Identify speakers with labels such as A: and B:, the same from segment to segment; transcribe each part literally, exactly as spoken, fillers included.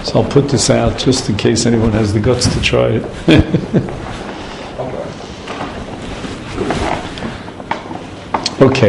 A: So I'll put this out just in case anyone has the guts to try it. Okay.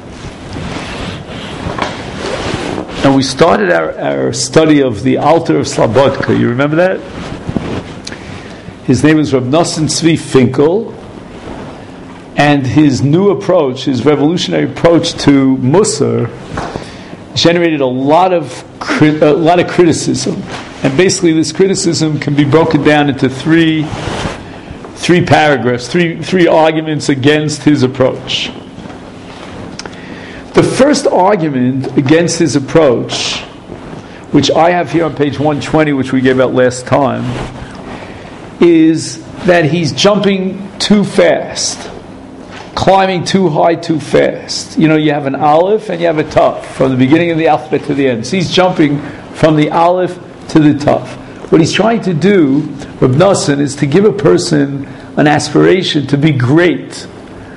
A: Now we started our, our study of the Alter of Slobodka. You remember that? His name is Reb Nosson Tzvi Finkel, and his new approach, his revolutionary approach to Musar, generated a lot of a lot of criticism. And basically, this criticism can be broken down into three three paragraphs, three three arguments against his approach. The first argument against his approach, which I have here on page one twenty, which we gave out last time, is that he's jumping too fast, climbing too high too fast. You know, you have an aleph and you have a taf, from the beginning of the alphabet to the end. So he's jumping from the aleph to the taf. What he's trying to do, Reb Nosson, is to give a person an aspiration to be great.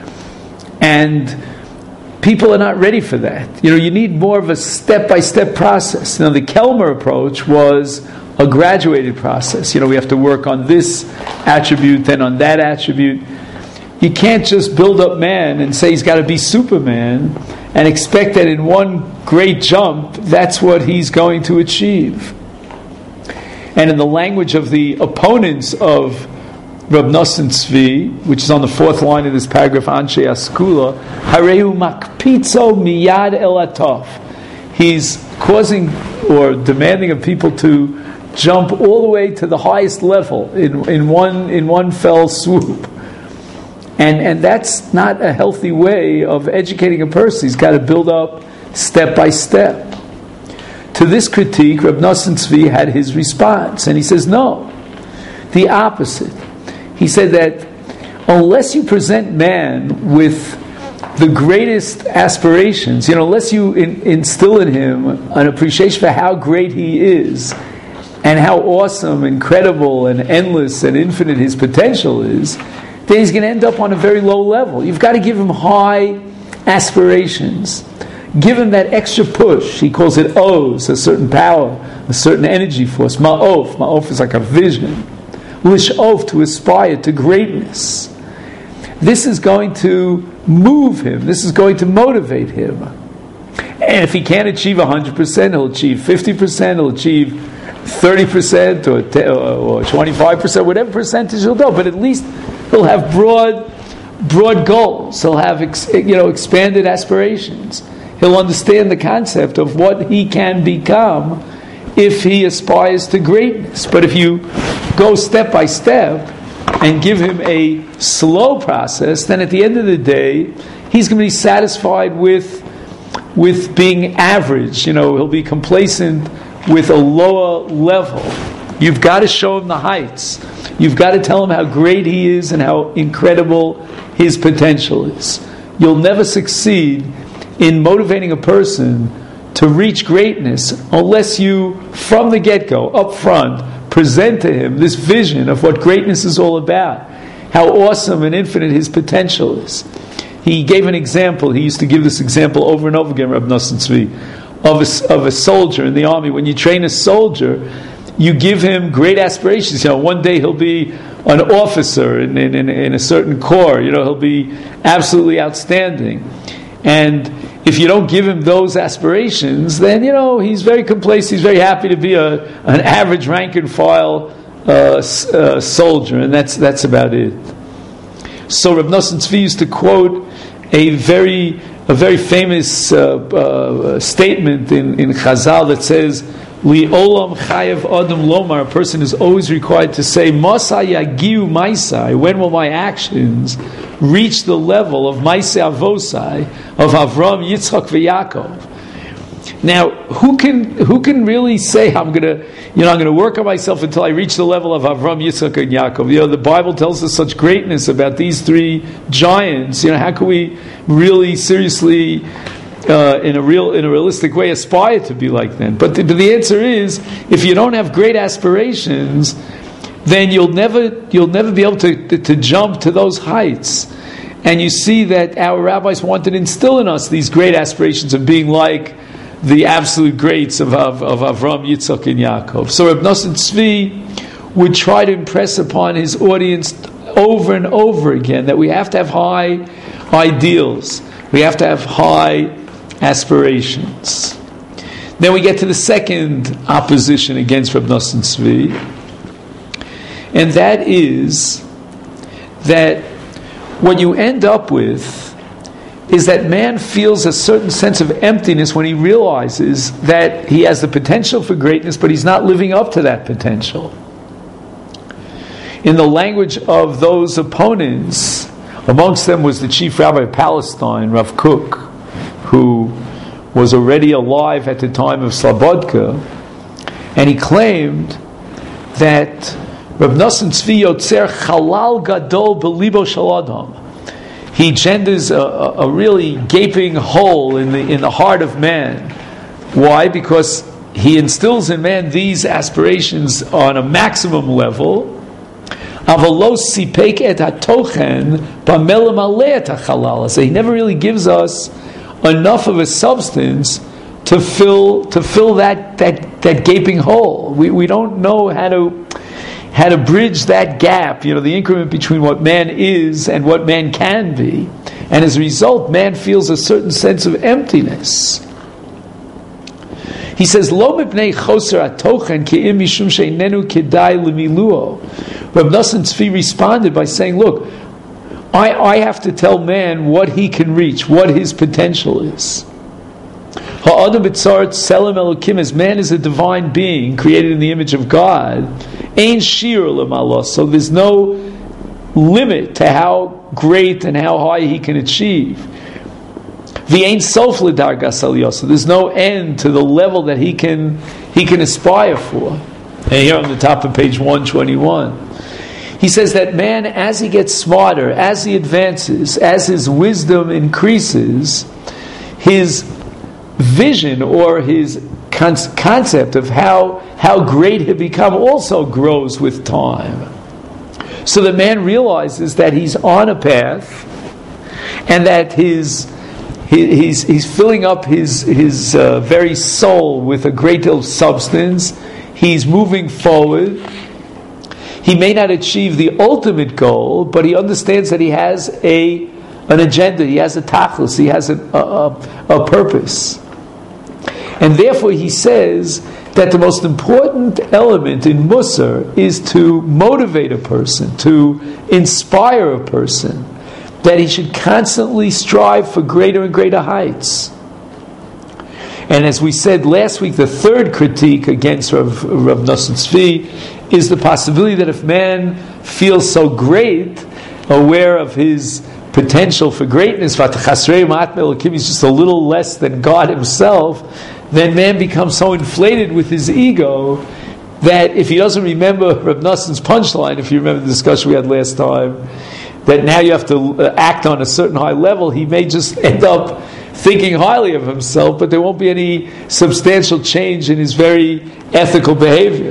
A: And people are not ready for that. You know, you need more of a step-by-step process. Now, the Kelmer approach was a graduated process. You know, we have to work on this attribute, then on that attribute. You can't just build up man and say he's got to be Superman and expect that in one great jump, that's what he's going to achieve. And in the language of the opponents of Reb Nosson Tzvi, which is on the fourth line of this paragraph, Anshe Askula, Harehu makpitzo miyad el atov. He's causing or demanding of people to jump all the way to the highest level in, in one in one fell swoop. And and that's not a healthy way of educating a person. He's got to build up step by step. To this critique, Reb Nosson Tzvi had his response, and he says, no, the opposite. He said that unless you present man with the greatest aspirations, you know, unless you in, instill in him an appreciation for how great he is and how awesome, incredible, and endless and infinite his potential is, then he's going to end up on a very low level. You've got to give him high aspirations. Give him that extra push. He calls it Oz, a certain power, a certain energy force. Ma'of. Ma'of is like a vision. Lishof, to aspire to greatness. This is going to move him. This is going to motivate him. And if he can't achieve one hundred percent, he'll achieve fifty percent, he'll achieve thirty percent or, or twenty-five percent, whatever percentage he'll do. But at least he'll have broad, broad goals. He'll have ex, you know expanded aspirations. He'll understand the concept of what he can become if he aspires to greatness. But if you go step by step and give him a slow process, then at the end of the day, he's going to be satisfied with with being average. You know, he'll be complacent with a lower level. You've got to show him the heights. You've got to tell him how great he is and how incredible his potential is. You'll never succeed in motivating a person to reach greatness unless you, from the get-go, up front, present to him this vision of what greatness is all about, how awesome and infinite his potential is. He gave an example. He used to give this example over and over again, Reb Nosson Tzvi, of a, of a soldier in the army. When you train a soldier, you give him great aspirations. You know, one day he'll be an officer in, in, in, in a certain corps. You know, he'll be absolutely outstanding. And if you don't give him those aspirations, then, you know, he's very complacent. He's very happy to be a an average rank and file uh, uh, soldier, and that's that's about it. So Reb Nosson Tzvi used to quote a very a very famous uh, uh, statement in, in Chazal that says, "Li olam chayev adam lomar." A person is always required to say, "Masa yagiu maisai." When will my actions reach the level of Maaseh Avosai, of Avram, Yitzchak, v'Yaakov? Now, who can who can really say I'm gonna, you know, I'm gonna work on myself until I reach the level of Avram, Yitzchak, and Yaakov? You know, the Bible tells us such greatness about these three giants. You know, how can we really seriously, uh, in a real, in a realistic way, aspire to be like them? But the, but the answer is, if you don't have great aspirations, then you'll never you'll never be able to, to, to jump to those heights. And you see that our rabbis wanted to instill in us these great aspirations of being like the absolute greats of, of, of Avram, Yitzchak, and Yaakov. So Reb Nosson Tzvi would try to impress upon his audience over and over again that we have to have high ideals. We have to have high aspirations. Then we get to the second opposition against Reb Nosson Tzvi, and that is that what you end up with is that man feels a certain sense of emptiness when he realizes that he has the potential for greatness, but he's not living up to that potential. In the language of those opponents, amongst them was the chief rabbi of Palestine, Rav Kook, who was already alive at the time of Slobodka, and he claimed that Reb Nosson Tzvi yotzer chalal gadol belibo shel adam. He genders a, a, a really gaping hole in the in the heart of man. Why? Because he instills in man these aspirations on a maximum level. Avalo sipek et hatochen b'mel maleh et hachalal. So he never really gives us enough of a substance to fill to fill that that, that gaping hole. We we don't know how to how to bridge that gap, you know, the increment between what man is and what man can be. And as a result, man feels a certain sense of emptiness. He says, Lo mipnei choser atochen ke'im mishum she'inenu kedai lemiluo. Reb Nosson Tzvi responded by saying, look, I, I have to tell man what he can reach, what his potential is. Ha'adam b'tzarat selim elokim, as man is a divine being created in the image of God, ein shir l'malos, so there's no limit to how great and how high he can achieve. V'ein sof l'dargas aliyos, so there's no end to the level that he can he can aspire for. And here on the top of page one twenty-one, he says that man, as he gets smarter, as he advances, as his wisdom increases, his vision or his con- concept of how how great he become also grows with time. So the man realizes that he's on a path, and that his he, he's he's filling up his his uh, very soul with a great deal of substance. He's moving forward. He may not achieve the ultimate goal, but he understands that he has a an agenda. He has a tachlis. He has a, a, a purpose. And therefore he says that the most important element in Musar is to motivate a person, to inspire a person, that he should constantly strive for greater and greater heights. And as we said last week, the third critique against Rav, Rav Nosson Tzvi is the possibility that if man feels so great, aware of his potential for greatness, he's just a little less than God himself, then man becomes so inflated with his ego that if he doesn't remember Reb Nosson's punchline, if you remember the discussion we had last time, that now you have to act on a certain high level, he may just end up thinking highly of himself, but there won't be any substantial change in his very ethical behavior.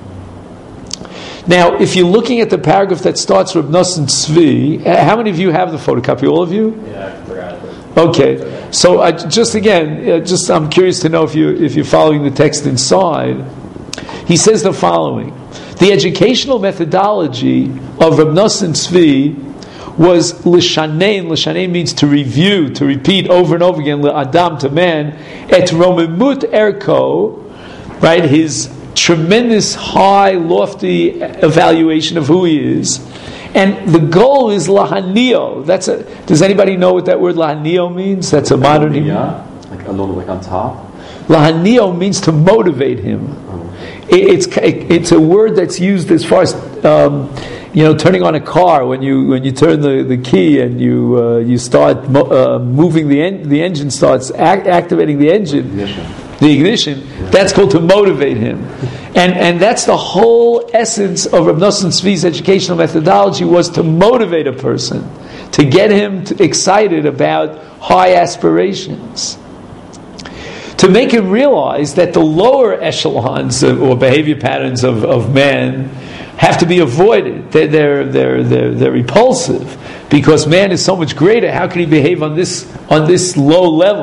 A: Now, if you're looking at the paragraph that starts Reb Nosson Tzvi, how many of you have the photocopy? All of you?
B: Yeah, I forgot it.
A: Okay, so I, just again, uh, just I'm curious to know if you if you're following the text inside. He says the following: the educational methodology of Reb Nosson Tzvi was l'shanein. L'shanein means to review, to repeat over and over again. L'adam, to man, et romemut erko, right? His tremendous, high, lofty evaluation of who he is. And the goal is lahanio. That's a. Does anybody know what that word lahanio means? That's a modern Hebrew.
B: Yeah, like a little, like on top.
A: Lahanio means to motivate him.
B: Oh.
A: It, it's it, it's a word that's used as far as um, you know, turning on a car when you when you turn the, the key and you uh, you start mo- uh, moving the en- the engine starts act- activating the engine.
B: Ignition.
A: The ignition, that's called to motivate him. And and that's the whole essence of Reb Nosson Tzvi's educational methodology, was to motivate a person, to get him to, excited about high aspirations. To make him realize that the lower echelons of, or behavior patterns of, of man have to be avoided. They're, they're, they're, they're, they're repulsive, because man is so much greater. How can he behave on this on this low level?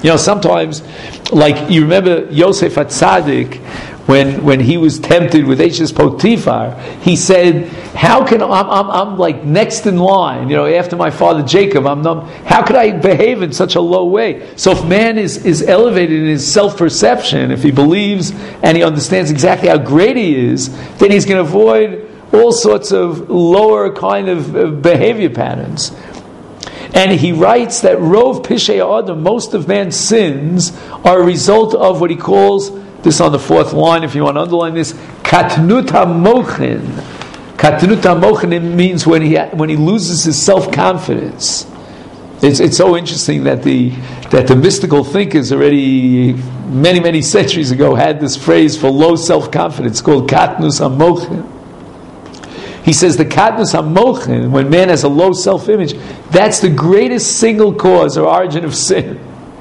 A: You know, sometimes, like you remember Yosef HaTzadik, when when he was tempted with Eshes Potiphar, he said, "How can I'm, I'm I'm like next in line? You know, after my father Jacob, I'm not, how could I behave in such a low way?" So, if man is is elevated in his self perception, if he believes and he understands exactly how great he is, then he's going to avoid all sorts of lower kind of behavior patterns. And he writes that Rov Pishei Adam, most of man's sins, are a result of what he calls, this on the fourth line, if you want to underline this, Katnut HaMochin. Katnut HaMochin means when he when he loses his self-confidence. It's it's so interesting that the that the mystical thinkers already many, many centuries ago had this phrase for low self-confidence called Katnus HaMochin. He says the Katnus HaMochin, when man has a low self-image, that's the greatest single cause or origin of sin.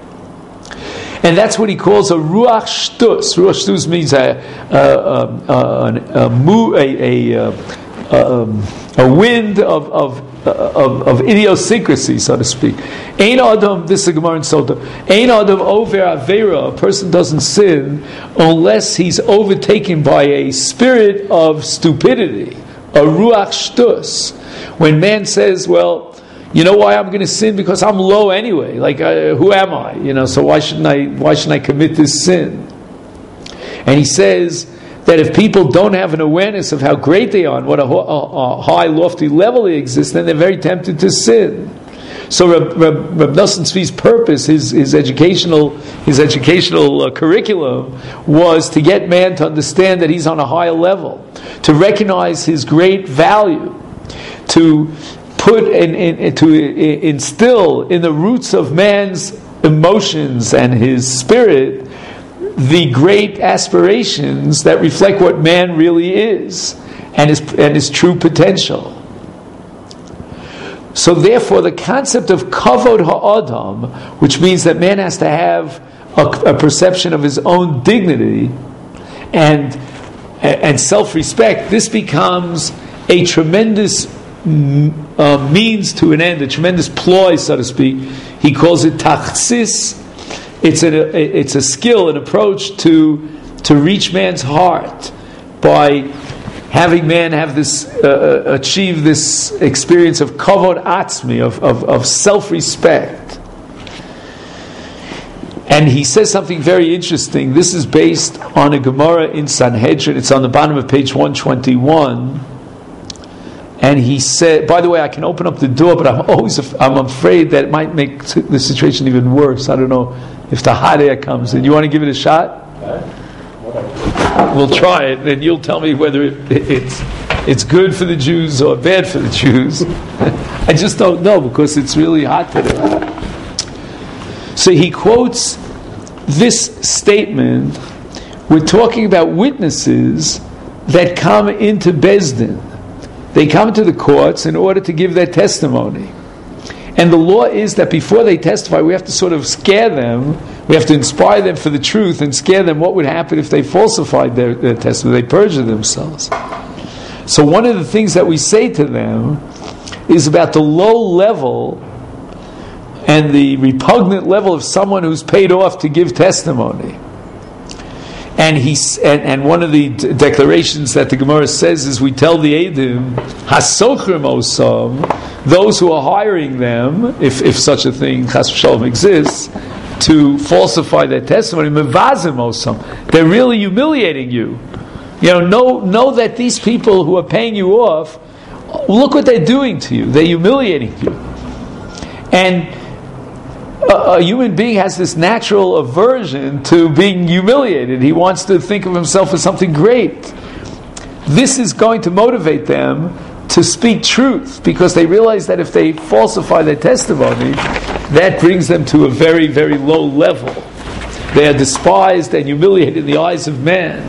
A: And that's what he calls a Ruach Shtus. Ruach Shtus means a a a, a, a, a, um, a wind of of, of of idiosyncrasy, so to speak. Ein Adam, this is a Gemara in Sota. Ein Adam over Avera, a person doesn't sin unless he's overtaken by a spirit of stupidity. A Ruach Shtus. When man says, well, you know why I'm going to sin? Because I'm low anyway. Like, uh, who am I? You know, so why shouldn't I, why shouldn't I commit this sin? And he says that if people don't have an awareness of how great they are and what a, a, a high, lofty level they exist, then they're very tempted to sin. So Reb, Reb, Reb Nosson Tzvi's purpose, his, his educational his educational uh, curriculum, was to get man to understand that he's on a higher level, to recognize his great value, to put in, in, to instill in the roots of man's emotions and his spirit the great aspirations that reflect what man really is and his and his true potential. So therefore, the concept of kavod ha'adam, which means that man has to have a, a perception of his own dignity and and self-respect, this becomes a tremendous uh, means to an end, a tremendous ploy, so to speak. He calls it tachsis. It's a it's a skill, an approach to to reach man's heart by having man have this, uh, achieve this experience of kavod atzmi, of, of, of self-respect. And he says something very interesting. This is based on a Gemara in Sanhedrin. It's on the bottom of page one twenty-one. And he said, by the way, I can open up the door, but I'm always, I'm afraid that it might make the situation even worse. I don't know if the hot air comes in. You want to give it a shot? We'll try it, and you'll tell me whether it, it's it's good for the Jews or bad for the Jews. I just don't know because it's really hot today. So he quotes this statement. We're talking about witnesses that come into Beis Din. They come to the courts in order to give their testimony. And the law is that before they testify, we have to sort of scare them. We have to inspire them for the truth and scare them what would happen if they falsified their, their testimony, they perjured themselves. So one of the things that we say to them is about the low level and the repugnant level of someone who's paid off to give testimony. And he and, and one of the d- declarations that the Gemara says is, we tell the Eidim, Hasochrim osam, those who are hiring them, if if such a thing, Chas v'Shalom, exists, to falsify their testimony, Mevazim osam, they're really humiliating you. You know, know know that these people who are paying you off, look what they're doing to you. They're humiliating you. And A, a human being has this natural aversion to being humiliated. He wants to think of himself as something great. This is going to motivate them to speak truth, because they realize that if they falsify their testimony, that brings them to a very, very low level. They are despised and humiliated in the eyes of man.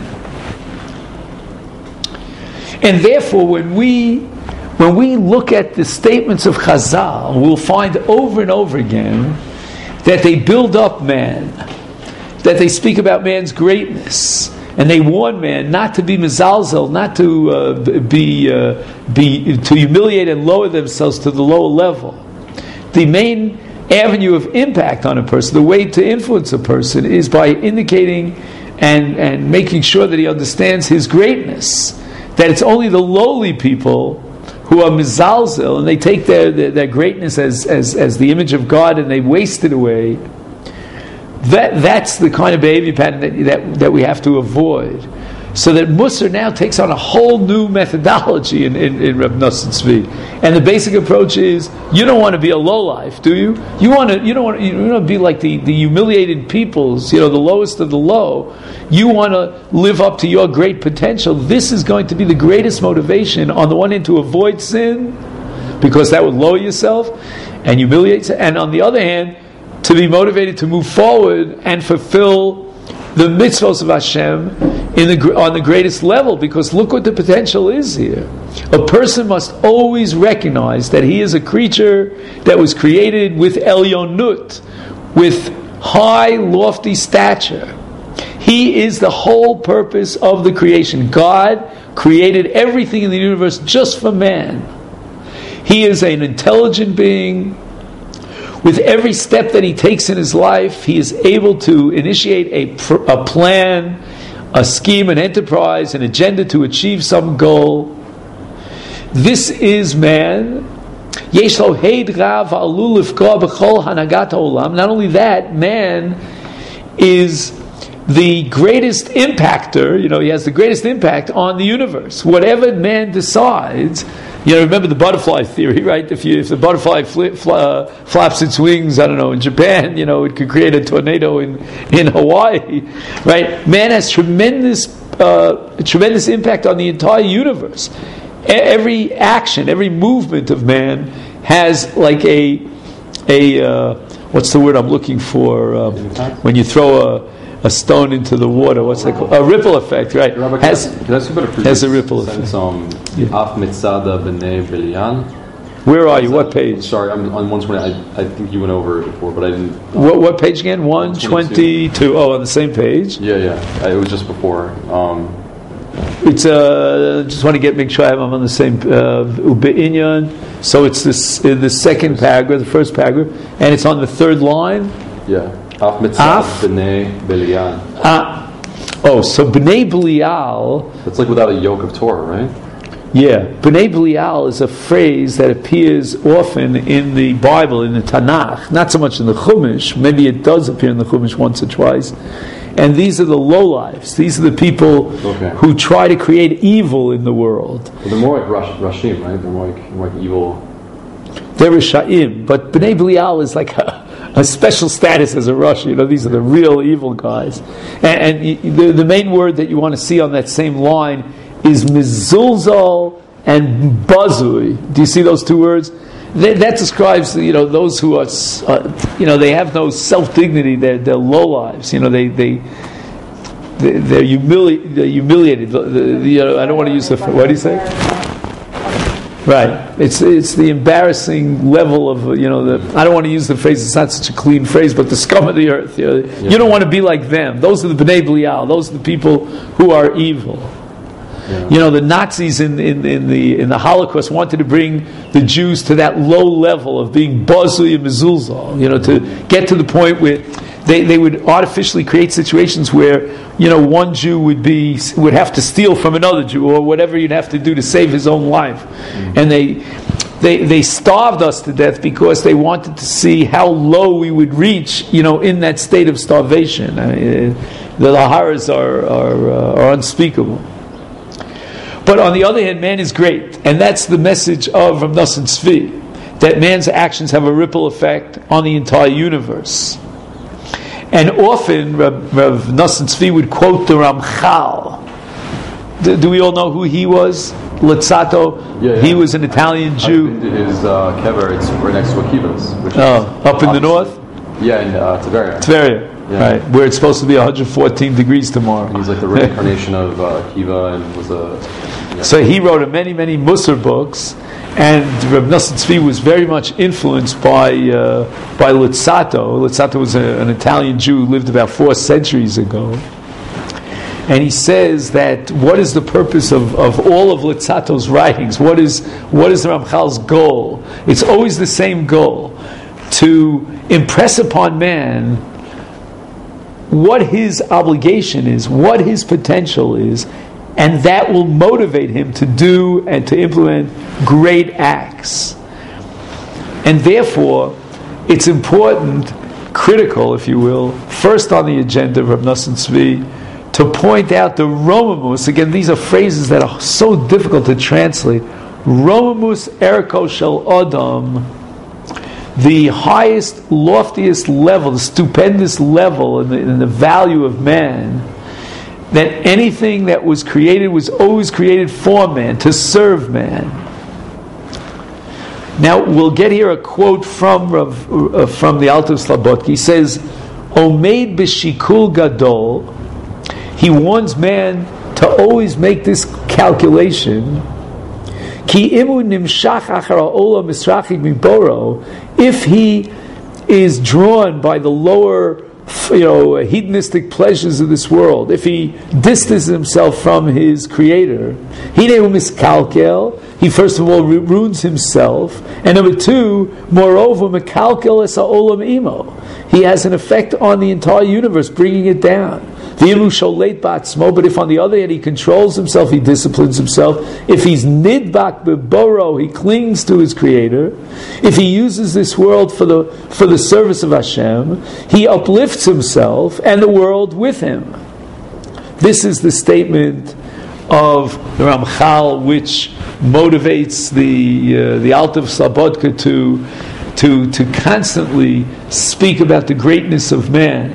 A: And therefore, when we when we look at the statements of Chazal, we'll find over and over again that they build up man, that they speak about man's greatness, and they warn man not to be mezalzel, not to uh, be uh, be to humiliate and lower themselves to the lower level. The main avenue of impact on a person, the way to influence a person, is by indicating and, and making sure that he understands his greatness. That it's only the lowly people who are mizalzel, and they take their, their, their greatness as, as, as the image of God and they waste it away. That, that's the kind of behavior pattern that, that, that we have to avoid. So that Musar now takes on a whole new methodology in, in, in Reb Nosson Tzvi. And the basic approach is, you don't want to be a lowlife, do you? You want to you don't want to, you don't want to be like the, the humiliated peoples, you know, the lowest of the low. You want to live up to your great potential. This is going to be the greatest motivation, on the one hand, to avoid sin, because that would lower yourself and humiliate, and on the other hand, to be motivated to move forward and fulfill the mitzvos of Hashem in the, on the greatest level, because look what the potential is here. A person must always recognize that he is a creature that was created with Elyonut, with high, lofty stature. He is the whole purpose of the creation. God created everything in the universe just for man. He is an intelligent being. With every step that he takes in his life, he is able to initiate a, pr- a plan, a scheme, an enterprise, an agenda to achieve some goal. This is man. Not only that, man is the greatest impactor. You know, he has the greatest impact on the universe. Whatever man decides. You know, remember the butterfly theory, right? If you if the butterfly fl- fl- uh, flaps its wings, I don't know, in Japan, you know, it could create a tornado in, in Hawaii, right? Man has tremendous uh, tremendous impact on the entire universe. E- every action, every movement of man has like a a uh, what's the word I'm looking for? Um, when you throw a a stone into the water, what's that called? A ripple effect, right?
B: Rabbi,
A: has,
B: can I ask you about a
A: has a ripple
B: sense,
A: effect.
B: Um,
A: Yeah.
B: Af Mitzada B'nei Bilian.
A: Where are you? What page?
B: Sorry, I'm on one twenty. I, I think you went over it before, but I didn't.
A: What, what page again? one twenty-two. Oh, on the same page?
B: Yeah, yeah. It was just before. Um,
A: It's uh, just want to get make sure I'm on the same uh, Ube'inyan. So it's this in the second paragraph, the first paragraph, and it's on the third line.
B: yeah. Af Mitzada
A: Af.
B: B'nei Bilian.
A: Ah, oh, so B'nai Belial.
B: It's like without a yoke of Torah, right?
A: Yeah, B'nai Belial is a phrase that appears often in the Bible, in the Tanakh. Not so much in the Chumash. Maybe it does appear in the Chumash once or twice. And these are the lowlifes. These are the people
B: Okay.
A: who try to create evil in the world.
B: But they're more like Rash, Rashim, right? They're more like, more like evil.
A: They're Risha'im, but B'nai Belial is like a, a special status as a Rosh. You know, these are the real evil guys. And, and the, the main word that you want to see on that same line is mizulzal and bazui. Do you see those two words? That, that describes, you know, those who are, uh, you know, they have no self-dignity. They're, they're low lives. You know, they they they- they're, humili- they're humiliated. The, the, the, you know, I don't want to use the. What do you say? Right. It's it's the embarrassing level of, you know, the, I don't want to use the phrase, it's not such a clean phrase, but the scum of the earth. You know,
B: Yeah.
A: you don't want to be like them. Those are the B'nai Belial. Those are the people who are evil.
B: Yeah.
A: You know, the Nazis in, in, in the in the Holocaust wanted to bring the Jews to that low level of being bazui and mezuzah. You know, to get to the point where they, they would artificially create situations where, you know, one Jew would be would have to steal from another Jew, or whatever you'd have to do to save his own life, mm-hmm. and they. They they starved us to death because they wanted to see how low we would reach, you know, in that state of starvation. I mean, the, the horrors are are, uh, are unspeakable. But on the other hand, man is great, and that's the message of Rav Nosson Tzvi, that man's actions have a ripple effect on the entire universe. And often, Rav, Rav Nosson Tzvi would quote the Ramchal. Do, do we all know who he was? Luzzato.
B: Yeah, yeah.
A: He was an Italian Jew.
B: I've been to his uh, kever. It's right next to Akiva's. Which
A: Oh,
B: is
A: up in the north?
B: Yeah, in uh, Tveria.
A: Tveria,
B: Yeah.
A: right, where it's supposed to be one hundred fourteen degrees tomorrow.
B: And he's like the reincarnation of uh, Akiva, and was a. Yeah.
A: So he wrote a many, many Musar books, and Reb Nosson Tzvi was very much influenced by uh, by Luzzato. Luzzato was a, an Italian Jew who lived about four centuries ago. And he says that what is the purpose of, of all of Luzzato's writings? What is what is the Ramchal's goal? It's always the same goal. to impress upon man what his obligation is, what his potential is, and that will motivate him to do and to implement great acts. And therefore, it's important, critical, if you will, first on the agenda of Reb Nosson Tzvi, to point out the Romamus. Again, these are phrases that are so difficult to translate. Romamus erko shel Adam, the highest, loftiest level, the stupendous level in the, in the value of man, that anything that was created was always created for man, to serve man. Now, we'll get here a quote from uh, from the Alter Slabodka. He says, Omeid b'shikul gadol, he warns man to always make this calculation, Ki imu nimshach achar ha'olam misrachik miboro, if he is drawn by the lower, you know, hedonistic pleasures of this world, if he distances himself from his creator, hineu miskalkel, he first of all ruins himself, and number two, moreover, mekalkel es ha'olam imo, he has an effect on the entire universe, bringing it down. But if on the other hand he controls himself, he disciplines himself, if he's nidbak beboro, he clings to his creator, if he uses this world for the for the service of Hashem, he uplifts himself and the world with him. This is the statement of the Ramchal, which motivates the uh, the Alter Slabodka to to to constantly speak about the greatness of man.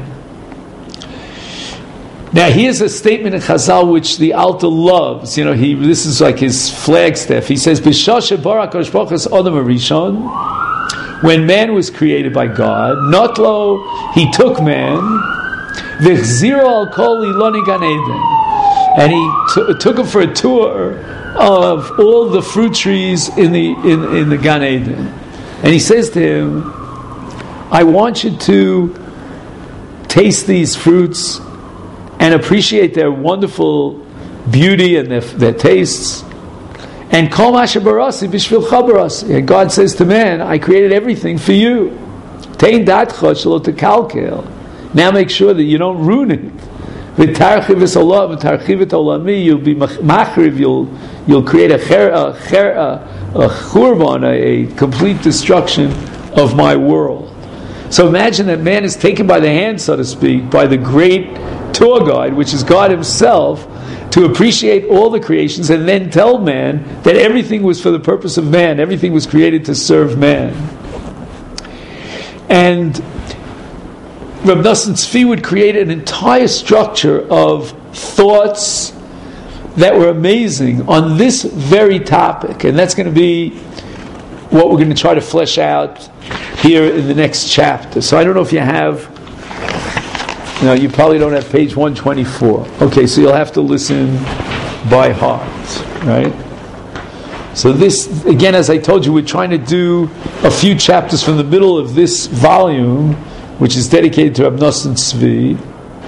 A: Now, here's a statement in Chazal which the Alter loves. You know, he this is like his flagstaff. He says, "B'shashe bara HaKadosh Baruch Hu es Adam HaRishon," when man was created by God, Notlo, he took man, v'chziro al kol iloni Gan Eden, and he t- took him for a tour of all the fruit trees in the in, in the Gan Eden, and he says to him, "I want you to taste these fruits and appreciate their wonderful beauty and their, their tastes. And kol masha barasi b'shvilcha barasi." And God says to man, "I created everything for you. Tein datcha shelo tekalkel." Now make sure that you don't ruin it. V'tarchiv es olam, v'tarchiv et olami. You'll be machriv. You'll you'll create a cher, a, cher, a, a churban, a, a complete destruction of my world. So imagine that man is taken by the hand, so to speak, by the great tour guide, which is God himself, to appreciate all the creations and then tell man that everything was for the purpose of man, everything was created to serve man. And Reb Nosson Tzvi would create an entire structure of thoughts that were amazing on this very topic, and that's going to be what we're going to try to flesh out here in the next chapter. So I don't know if you have, no, you probably don't have page one twenty-four. Okay, so you'll have to listen by heart, right? So this, again, as I told you, we're trying to do a few chapters from the middle of this volume, which is dedicated to Reb Nosson Tzvi.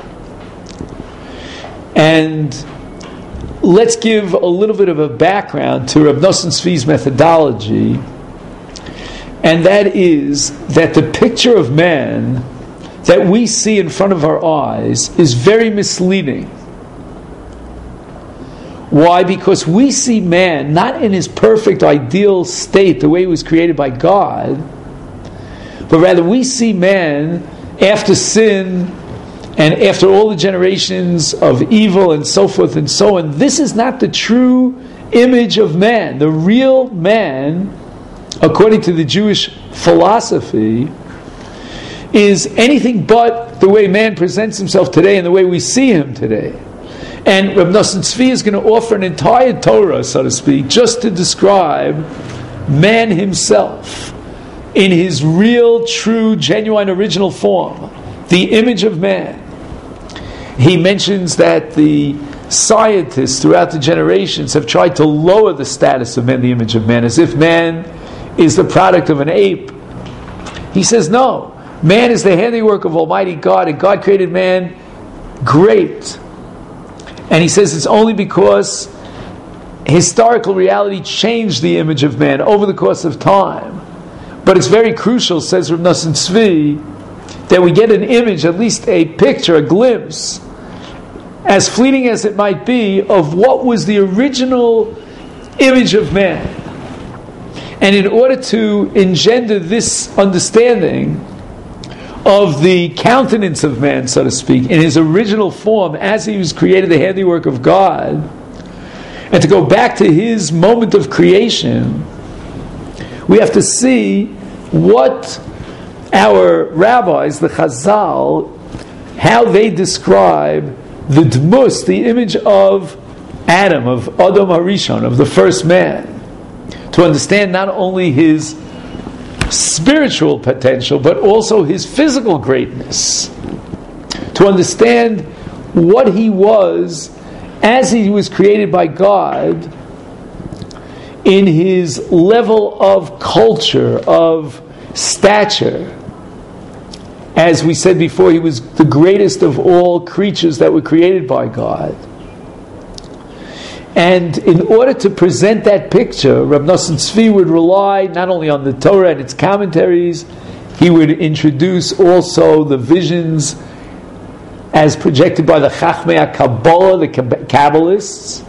A: And let's give a little bit of a background to Reb Nosson Tzvi's methodology, and that is that the picture of man that we see in front of our eyes is very misleading. Why? Because we see man not in his perfect, ideal state, the way he was created by God, but rather we see man after sin and after all the generations of evil and so forth and so on. This is not the true image of man. The real man, according to the Jewish philosophy, is anything but the way man presents himself today and the way we see him today. And Reb Nosson Tzvi is going to offer an entire Torah, so to speak, just to describe man himself in his real, true, genuine, original form, the image of man. He mentions that the scientists throughout the generations have tried to lower the status of man, the image of man, as if man is the product of an ape. He says, no. Man is the handiwork of Almighty God, and God created man great. And he says it's only because historical reality changed the image of man over the course of time. But it's very crucial, says Rav Nosson Tzvi, that we get an image, at least a picture, a glimpse, as fleeting as it might be, of what was the original image of man. And in order to engender this understanding of the countenance of man, so to speak, in his original form, as he was created, the handiwork of God, and to go back to his moment of creation, we have to see what our rabbis, the Chazal, how they describe the dmus, the image of Adam, of Adam HaRishon, of the first man, to understand not only his spiritual potential, but also his physical greatness, to understand what he was as he was created by God in his level of culture, of stature. As we said before, he was the greatest of all creatures that were created by God. And in order to present that picture, Rav Nosson Tzvi would rely not only on the Torah and its commentaries, he would introduce also the visions as projected by the Chachmei HaKabbalah, the Kabbalists,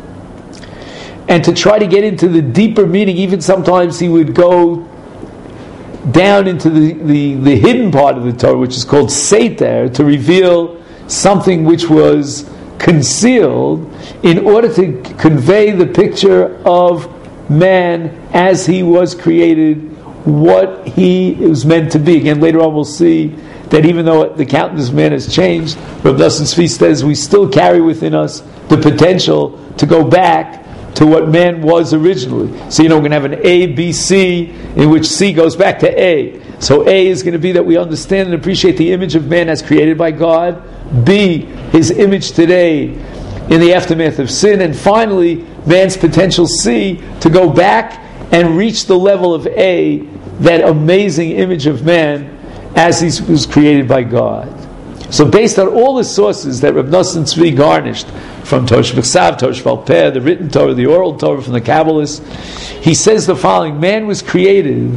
A: and to try to get into the deeper meaning. Even sometimes he would go down into the, the, the hidden part of the Torah, which is called Seter, to reveal something which was concealed, in order to convey the picture of man as he was created, what he was meant to be. Again, later on we'll see that even though the countenance of man has changed, Rav Nosson Tzvi says we still carry within us the potential to go back to what man was originally. So, you know, we're going to have an A, B, C, in which C goes back to A. So A is going to be that we understand and appreciate the image of man as created by God. B, his image today in the aftermath of sin. And finally, man's potential, C, to go back and reach the level of A, that amazing image of man as he was created by God. So based on all the sources that Rav Nosson Tzvi garnished, from Torah Shebechsav, Torah Sheba'al Peh, the written Torah, the oral Torah from the Kabbalists, he says the following: man was created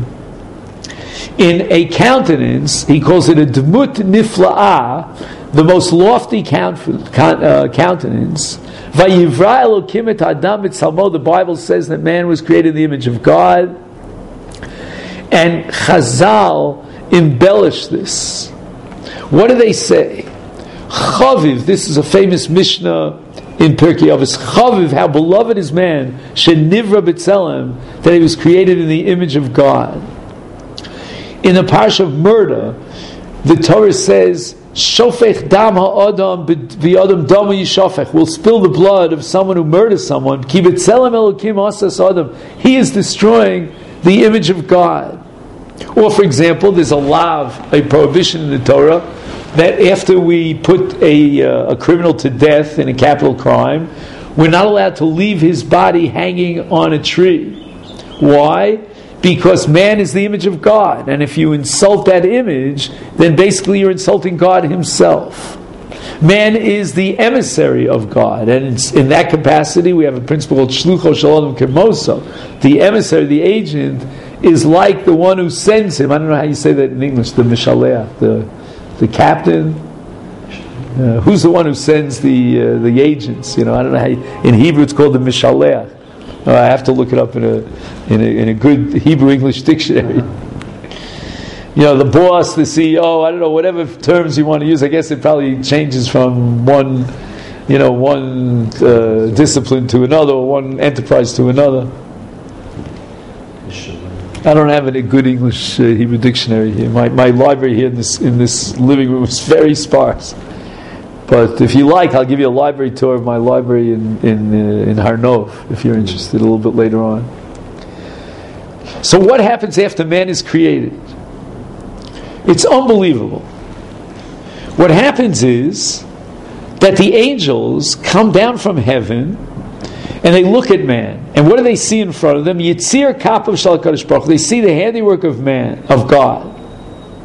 A: in a countenance, he calls it a Dmut Nifla'ah, the most lofty count, uh, countenance. Vayivra Elokim et Adam b'tzalmo, the Bible says that man was created in the image of God. And Chazal embellish this. What do they say? Chaviv, this is a famous Mishnah in Pirkei Avos. Chaviv, how beloved is man, shenivra b'tzelem, that he was created in the image of God. In the parsha of murder, the Torah says, Shofech dam ha'adam v'adam dama yishofech, will spill the blood of someone who murders someone. Ki b'tzelem elokim asas adam, he is destroying the image of God. Or, for example, there's a lav, a prohibition in the Torah, that after we put a, uh, a criminal to death in a capital crime, we're not allowed to leave his body hanging on a tree. Why? Because man is the image of God, and if you insult that image, then basically you're insulting God himself. Man is the emissary of God, and it's, in that capacity we have a principle called Shlucho Shalom Kemoso. The emissary, the agent, is like the one who sends him. I don't know how you say that in English, the Mishaleach, the the captain. Uh, who's the one who sends the uh, the agents? You know, I don't know how you, in Hebrew it's called the Mishaleach. Uh, I have to look it up in a in a, in a good Hebrew English dictionary. You know, the boss, the C E O, I don't know, whatever terms you want to use. I guess it probably changes from one, you know, one uh, discipline to another, or one enterprise to another. I don't have a good English uh, Hebrew dictionary here. My my library here in this in this living room is very sparse. But if you like, I'll give you a library tour of my library in in uh, in Har Nov, if you're interested, a little bit later on. So what happens after man is created? It's unbelievable. What happens is that the angels come down from heaven and they look at man. And what do they see in front of them? Yitzir Kapav Shel HaKadosh Baruch Hu. They see the handiwork of man, of God.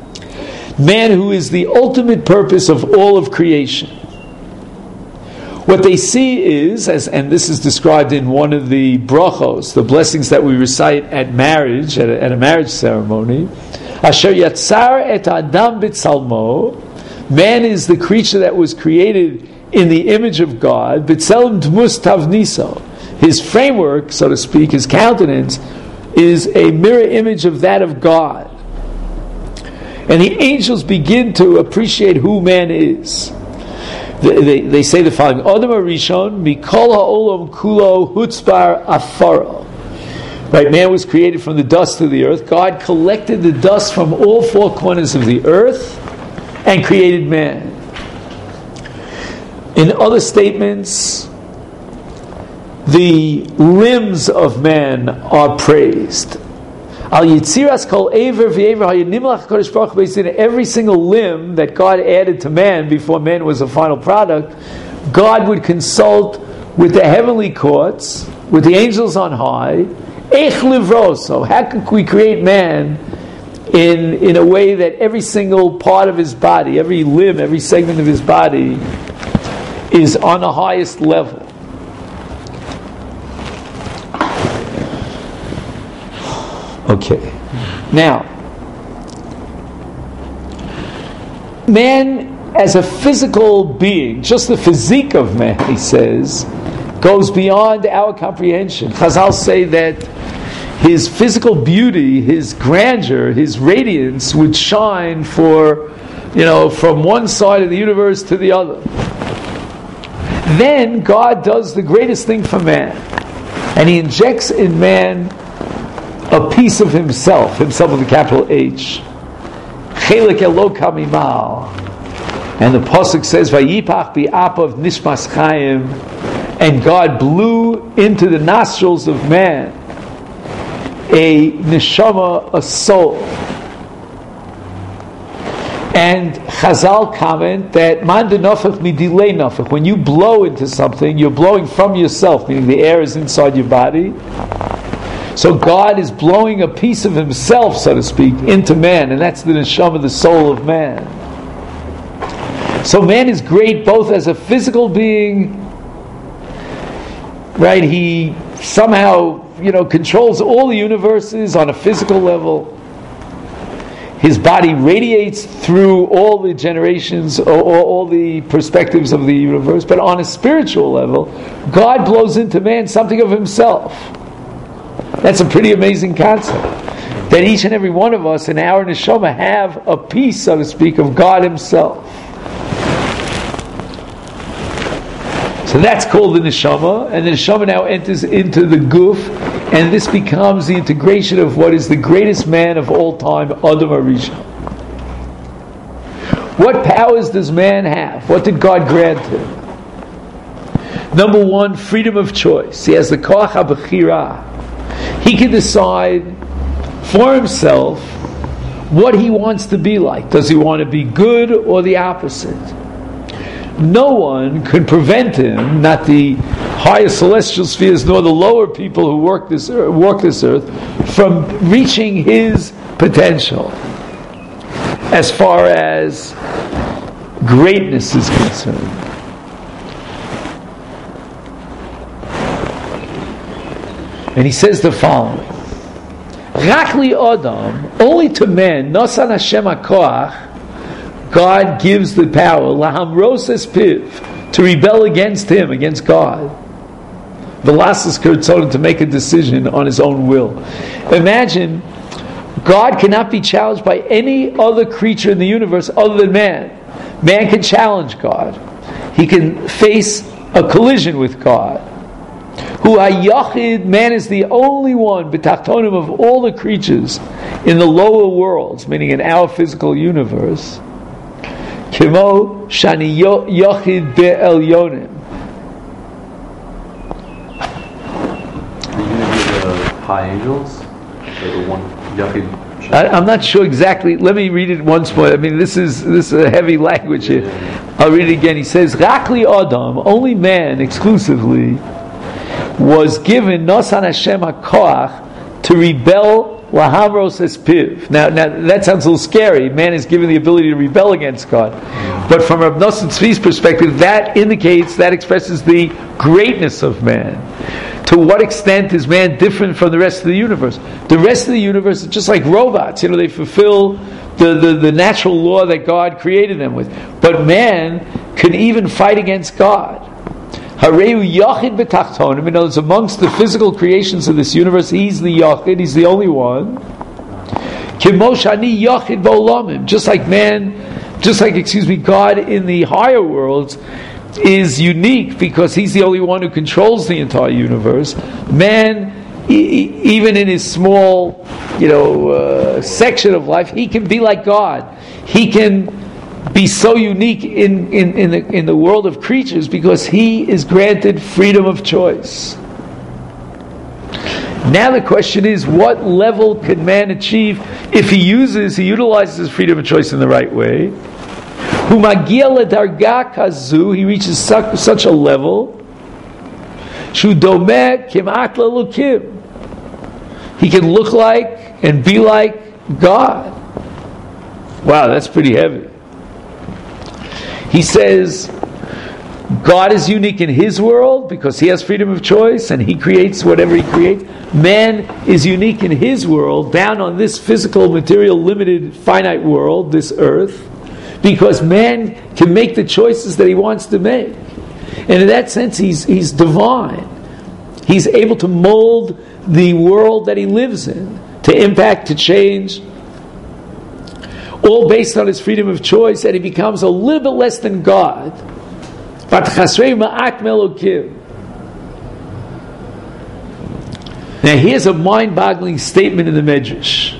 A: Man who is the ultimate purpose of all of creation. What they see is, as and this is described in one of the brachos, the blessings that we recite at marriage, at a, at a marriage ceremony. Asher yatzar et adam b'tzalmo, man is the creature that was created in the image of God. B'tzelem dmus tavniso, his framework, so to speak, his countenance, is a mirror image of that of God. And the angels begin to appreciate who man is. They, they, they say the following: Adam Arishon mikol ha'olam kulo hutzbar afaro. Right, man was created from the dust of the earth. God collected the dust from all four corners of the earth and created man. In other statements, the limbs of man are praised. Al Yitziras Kol Ever V'Ever Hayinimlach Kodesh Baruch Hu Beis. Every single limb that God added to man before man was a final product, God would consult with the heavenly courts, with the angels on high. Eich Livroso, how can we create man in in a way that every single part of his body, every limb, every segment of his body is on the highest level? Okay. Now, man as a physical being, just the physique of man, he says, goes beyond our comprehension. Chazal say that his physical beauty, his grandeur, his radiance would shine for, you know, from one side of the universe to the other. Then God does the greatest thing for man, and he injects in man a piece of himself, himself with a capital H. Chelik Eloka mimal. And the pasuk says, Vayipach bi'apav nishmas chayim, and God blew into the nostrils of man a neshama, a soul. And Chazal comment that man de nafach midilei nafach. When you blow into something, you're blowing from yourself, meaning the air is inside your body. So God is blowing a piece of himself, so to speak, into man, and that's the neshama, the soul of man. So man is great both as a physical being, right? He somehow, you know, controls all the universes on a physical level. His body radiates through all the generations, all, all the perspectives of the universe. But on a spiritual level, God blows into man something of himself. That's a pretty amazing concept. That each and every one of us in our neshama have a piece, so to speak, of God himself. So that's called the neshama, and the neshama now enters into the guf, and this becomes the integration of what is the greatest man of all time, Adam Arishon. What powers does man have? What did God grant him? Number one, freedom of choice. He has the koach habechira. He can decide for himself what he wants to be like. Does he want to be good or the opposite? No one can prevent him, not the higher celestial spheres nor the lower people who work this earth, walk this earth, from reaching his potential as far as greatness is concerned. And he says the following: Rakli Adam, only to man, Nosan Hashem HaKoach, God gives the power, Lahamros es piv, to rebel against him, against God. Velasas Kertzon, to make a decision on his own will. Imagine, God cannot be challenged by any other creature in the universe other than man. Man can challenge God. He can face a collision with God. Who hayachid, man is the only one, b'tachtonim, of all the creatures in the lower worlds, meaning in our physical universe. Kimo shani yachid be'elyonim.
B: Are you going to be the high angels? Or the one yachid?
A: I, I'm not sure exactly. Let me read it once more. I mean, this is this is a heavy language here. I'll read it again. He says, Rakli Adam, only man exclusively, was given Nosan Hashem HaKoach to rebel lahamros espiv. Now, now that sounds a little scary. Man is given the ability to rebel against God. But from Rav Nosson Tzvi's perspective, that indicates, that expresses the greatness of man. To what extent is man different from the rest of the universe? The rest of the universe is just like robots. You know, they fulfill the, the, the natural law that God created them with. But man can even fight against God. Hareu Yachid b'tachtonim. In other words, amongst the physical creations of this universe, he's the Yachid, he's the only one. Kimosh ani Yachid b'olamim. Just like man, just like, excuse me, God in the higher worlds is unique because he's the only one who controls the entire universe. Man, e- even in his small, you know, uh, section of life, he can be like God. He can be so unique in, in, in, the, in the world of creatures because he is granted freedom of choice. Now the question is, what level can man achieve if he uses, he utilizes his freedom of choice in the right way? He reaches such, such a level. He can look like and be like God. Wow, that's pretty heavy. He says God is unique in his world because he has freedom of choice and he creates whatever he creates. Man is unique in his world, down on this physical, material, limited, finite world, this earth, because man can make the choices that he wants to make. And in that sense, he's, he's divine. He's able to mold the world that he lives in, to impact, to change, all based on his freedom of choice, and he becomes a little bit less than God. But now here's a mind-boggling statement in the Medrash.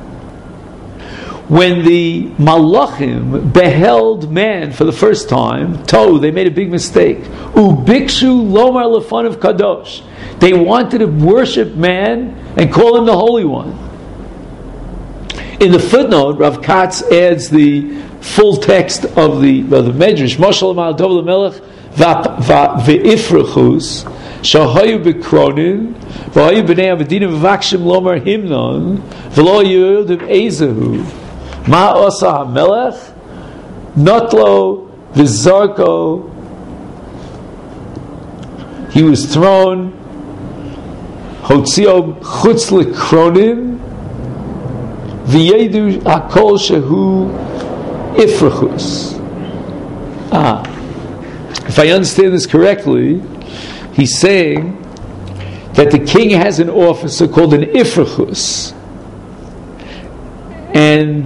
A: When the Malachim beheld man for the first time, Tohu, they made a big mistake. Ubikshu lomar lefanav kadosh. They wanted to worship man and call him the Holy One. In the footnote, Rav Katz adds the full text of the of the Medrash. Moshel Amal Dov LeMelech ve'ifrachus shahayu bekronin v'hayu b'nei avadinim v'vakshim lomar himnon v'lo yudim ezehu ma osa hamelech notlo v'zarko. He was thrown hotzio chutz lekronim v'yedu hakol shehu ifrachus. Ah, if I understand this correctly, he's saying that the king has an officer called an ifrachus, and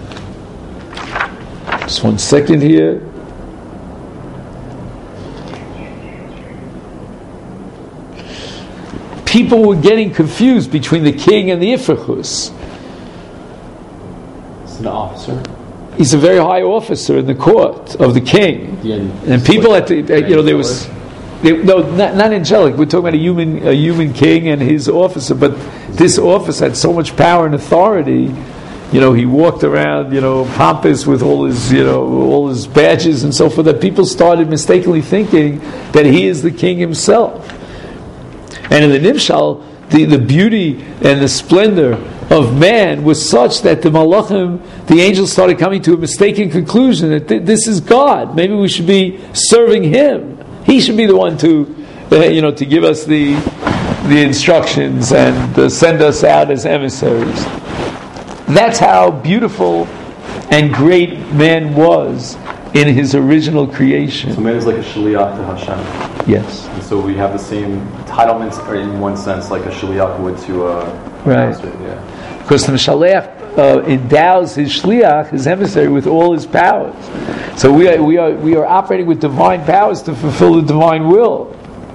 A: just one second here. People were getting confused between the king and the ifrachus.
B: It's an officer.
A: He's a very high officer in the court of the king,
B: Yeah,
A: and people at the you know there was they, no not, not angelic. We're talking about a human a human king and his officer, but this officer had so much power and authority. You know, he walked around, you know, pompous with all his, you know, all his badges and so forth, that people started mistakenly thinking that he is the king himself. And in the Nimshal, the, the beauty and the splendor of man was such that the Malachim, the angels, started coming to a mistaken conclusion that th- this is God. Maybe we should be serving Him. He should be the one to, uh, you know, to give us the the instructions and uh, send us out as emissaries. That's how beautiful and great man was in his original creation.
B: So man is like a shaliach to Hashem.
A: Yes.
B: And so we have the same entitlements, or in one sense, like a shaliach would to a
A: right.
B: master. Yeah.
A: Because the Mishaleach uh, endows his shliach, his emissary, with all his powers. So we are we are we are operating with divine powers to fulfill the divine will.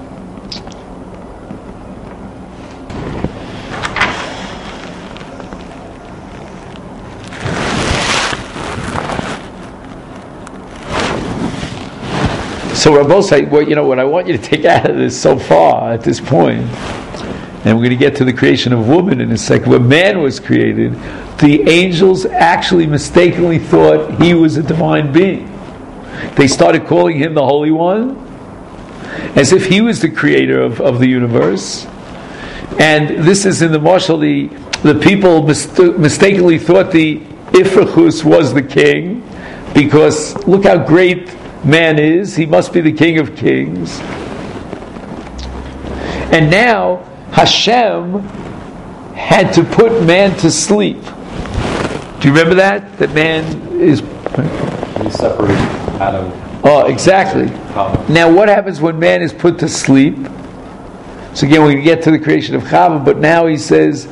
A: So Rabbosai, well, you know what I want you to take out of this so far at this point, and we're going to get to the creation of woman in a second. When man was created, the angels actually mistakenly thought he was a divine being. They started calling him the Holy One, as if he was the creator of, of the universe. And this is in the Marshal, the the people mist- mistakenly thought the Iphachus was the king, because look how great man is. He must be the king of kings. And now Hashem had to put man to sleep. Do you remember that? That man is...
B: He separated Adam.
A: Oh, exactly. Now what happens when man is put to sleep? So again, we get to the creation of Chava, but now he says...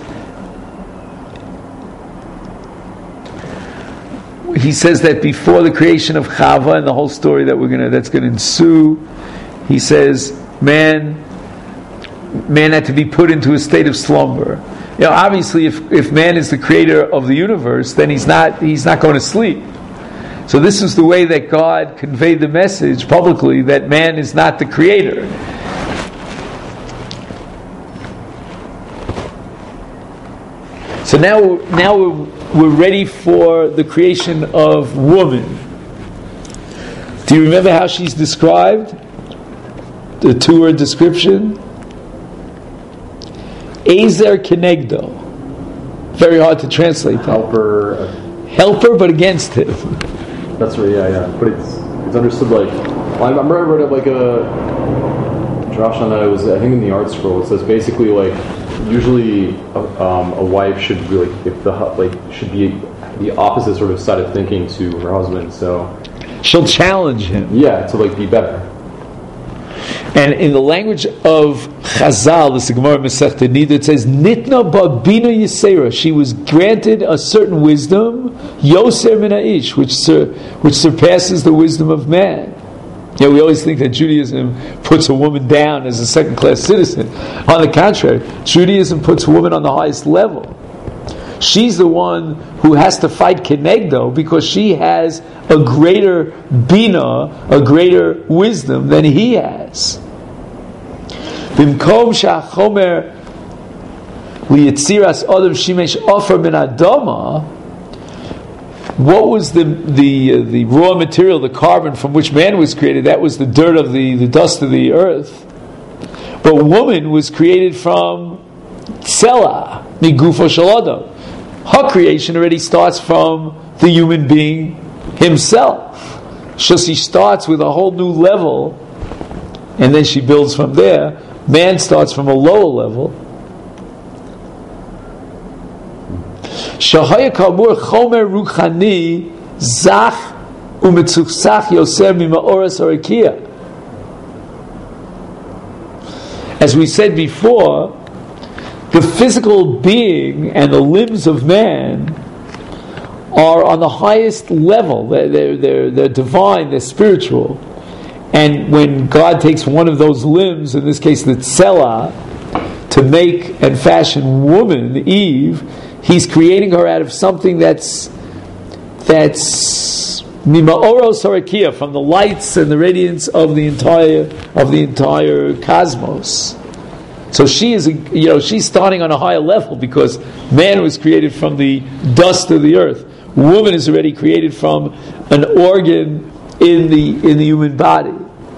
A: He says that before the creation of Chava and the whole story that we're gonna that's gonna ensue, he says man man had to be put into a state of slumber. You know, obviously, if, if man is the creator of the universe, then he's not he's not going to sleep. So this is the way that God conveyed the message publicly that man is not the creator. So now, now we're, we're ready for the creation of woman. Do you remember how she's described? The two-word description. Ezer Kenegdo. Very hard to translate that.
B: Helper. Uh,
A: Helper, but against him.
B: That's right. Yeah, yeah. But it's it's understood like. Well, I remember I read it like a Josh on that. It was I think in the Art Scroll. It says basically like usually a, um, a wife should be like if the hu- like should be the opposite sort of side of thinking to her husband. So
A: she'll challenge him.
B: Yeah, to like be better.
A: And in the language of Chazal, the Gemara Masechta Nida, it says, Nitna ba'bina yisera. She was granted a certain wisdom, yoser min ha'ish, which sur- which surpasses the wisdom of man. Yeah, we always think that Judaism puts a woman down as a second-class citizen. On the contrary, Judaism puts a woman on the highest level. She's the one who has to fight Kenegdo because she has a greater bina, a greater wisdom than he has. Bimkom shachomer liyetziras adam shimesh ofer min adama. What was the the uh, the raw material, the carbon from which man was created? That was the dirt of the, the dust of the earth. But woman was created from tsela, migufo shel adam. Her creation already starts from the human being himself. So she starts with a whole new level, and then she builds from there. Man starts from a lower level. Shahaya kamur chomer ruchani zach umetzuchsach yoser mima'oras orakia. As we said before, the physical being and the limbs of man are on the highest level. They're, they're, they're, they're divine, they're spiritual. And when God takes one of those limbs, in this case the tsela, to make and fashion woman, Eve, He's creating her out of something that's that's mima'oros harakia, from the lights and the radiance of the entire of the entire cosmos. So she is, a, you know, she's starting on a higher level because man was created from the dust of the earth. Woman is already created from an organ in the in the human body.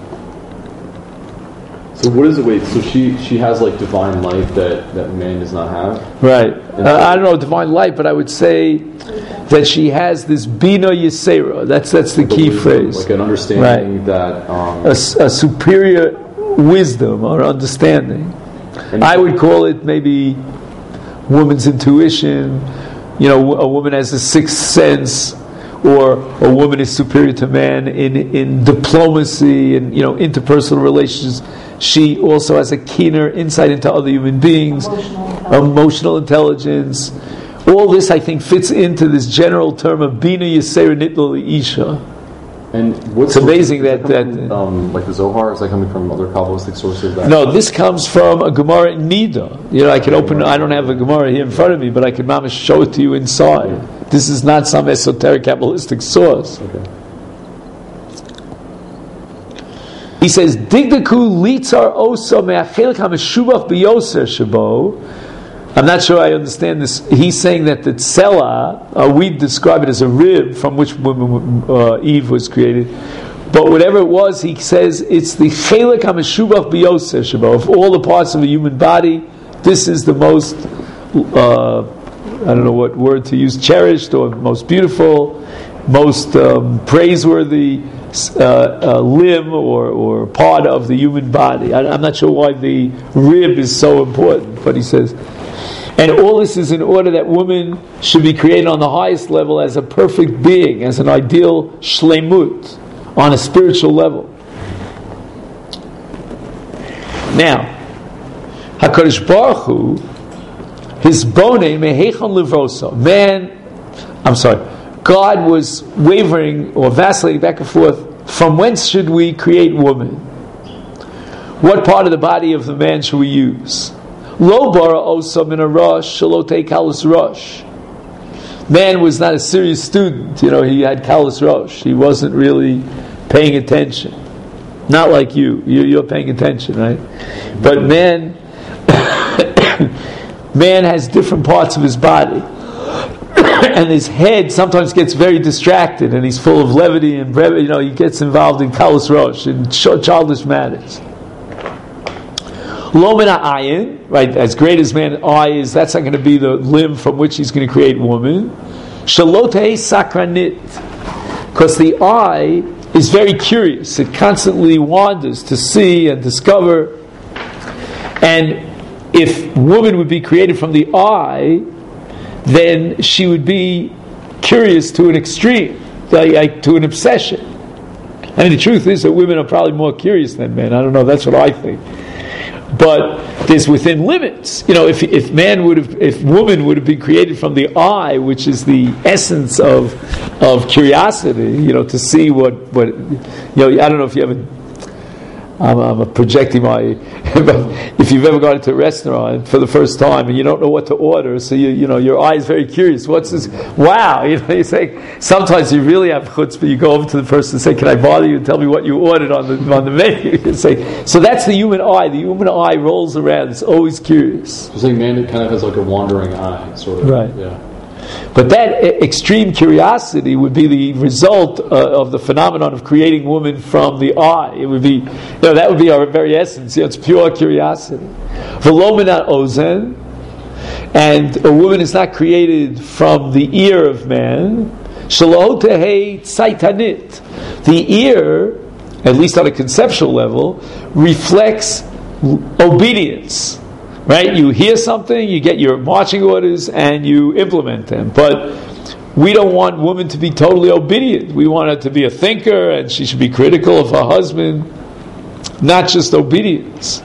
B: So what is it? Wait, so she she has like divine light that, that man does not have?
A: Right. Uh, I don't know divine light, but I would say that she has this bina yisera. That's that's the key
B: wisdom,
A: phrase.
B: Like an understanding
A: right.
B: that um,
A: a, a superior wisdom or understanding. I would call it maybe woman's intuition. You know, a woman has a sixth sense, or a woman is superior to man in, in diplomacy and, you know, interpersonal relations. She also has a keener insight into other human beings, emotional, emotional intelligence. All this, I think, fits into this general term of bina yisera nitlo isha.
B: And what's
A: it's amazing that that,
B: that um, like the Zohar, is that coming from other Kabbalistic sources? That
A: no, this comes from a Gemara in Nida. You know, I can open. I don't have a Gemara here in front of me, but I can mamish show it to you inside. Yeah. This is not some esoteric Kabbalistic source.
B: Okay.
A: He says, "Digdaku litzar osa me'achelik hameshubach biyoser shabo." I'm not sure I understand this. He's saying that the tsela, uh, we describe it as a rib from which woman, uh, Eve was created. But whatever it was, he says it's the chelik hameshubach biyoser shabo. Of all the parts of a human body, this is the most uh, I don't know what word to use, cherished or most beautiful, most um, praiseworthy uh, uh, limb or, or part of the human body. I, I'm not sure why the rib is so important, but he says, and all this is in order that woman should be created on the highest level as a perfect being, as an ideal shlemut, on a spiritual level. Now, HaKadosh Baruch Hu, his bone mehechon livrosa. Man, I'm sorry, God was wavering or vacillating back and forth. From whence should we create woman? What part of the body of the man should we use? Lo bara osa min a rosh shalote kalus rosh. Man was not a serious student. You know, he had kalus rosh. He wasn't really paying attention. Not like you. You're paying attention, right? But man, man has different parts of his body. And his head sometimes gets very distracted, and he's full of levity and brevity. You know, he gets involved in kalus rosh, in childish matters. Lo min ha'ayin, right? As great as man eye is, that's not going to be the limb from which he's going to create woman. Shelo tehei sakranit, because the eye is very curious. It constantly wanders to see and discover. And if woman would be created from the eye, then she would be curious to an extreme, like, like to an obsession. I mean, the truth is that women are probably more curious than men. I don't know. That's what I think. But there's within limits. You know, if if man would have, if woman would have been created from the eye, which is the essence of of curiosity, you know, to see what what you know. I don't know if you ever. I'm, I'm projecting my. If you've ever gone into a restaurant for the first time and you don't know what to order, so you you know your eye is very curious. What's this? Wow! You know, you say sometimes you really have chutzpah. You go over to the person and say, "Can I bother you and tell me what you ordered on the on the menu?" You say, so that's the human eye. The human eye rolls around. It's always curious.
B: You're saying man kind of has like a wandering eye, sort of.
A: Right.
B: Yeah.
A: But that extreme curiosity would be the result uh, of the phenomenon of creating woman from the eye. It would be, you know, that would be our very essence. You know, it's pure curiosity. V'lo min ha'ozen, and a woman is not created from the ear of man. Shelo tehei tzaitanit. The ear, at least on a conceptual level, reflects obedience. Right? You hear something, you get your marching orders, and you implement them. But we don't want women to be totally obedient. We want her to be a thinker, and she should be critical of her husband, not just obedience.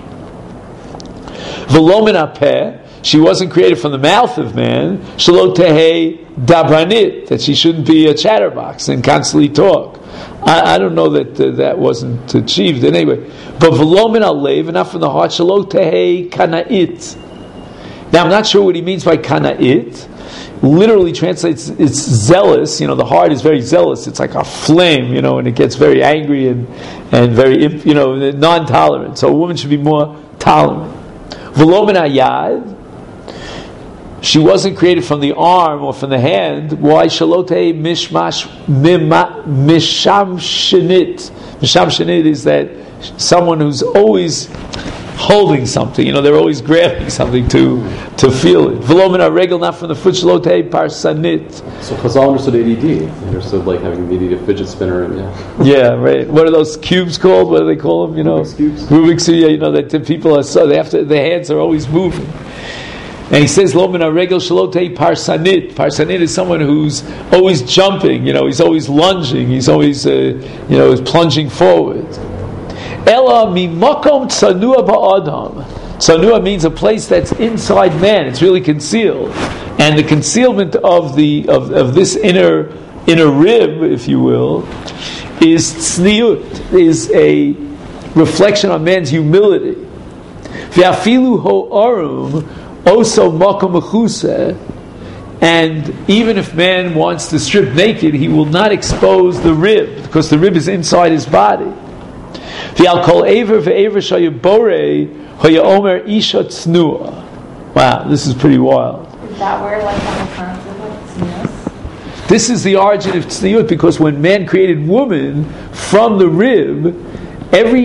A: V'lo min ha'peh, she wasn't created from the mouth of man. Shelo tehei dabranit, that she shouldn't be a chatterbox and constantly talk. I, I don't know that uh, that wasn't achieved anyway. But v'lo min ha'lev, and not from the heart. Shelo tehei kana'it. Now I'm not sure what he means by kana'it. Literally translates, it's zealous. You know, the heart is very zealous. It's like a flame, you know, and it gets very angry and and very, you know, non-tolerant. So a woman should be more tolerant. V'lo min ha'yad. She wasn't created from the arm or from the hand. Why? Shelo tehei mishmash misham shenit. Misham shenit is that someone who's always holding something. You know, they're always grabbing something to to feel it. V'lo min ha'regel, not from the foot. Shelo tehei parsanit. So
B: Chazal understood A D D. They understood like having the A D D, a fidget spinner, and yeah.
A: Yeah, right. What are those cubes called? What do they call them? You know,
B: Rubik's cubes.
A: Rubik's. Yeah, you know that the people are so they have to. Their hands are always moving. And he says, "Lo min ha'regel shelo tehei parsanit." Parsanit is someone who's always jumping. You know, he's always lunging. He's always, uh, you know, plunging forward. Ela mimakom tzanua ba'adam. Tzanua means a place that's inside man. It's really concealed, and the concealment of the of, of this inner inner rib, if you will, is tzniut, is a reflection on man's humility. V'afilu ho'arum. Also, makom mechuseh, and even if man wants to strip naked, he will not expose the rib because the rib is inside his body. V'al kol aver ve'aver shayabore hayaomer isha tznuah. Wow, this is pretty wild.
C: Is that where, like, on the concept of tznius?
A: This is the origin of tzniut because when man created woman from the rib, every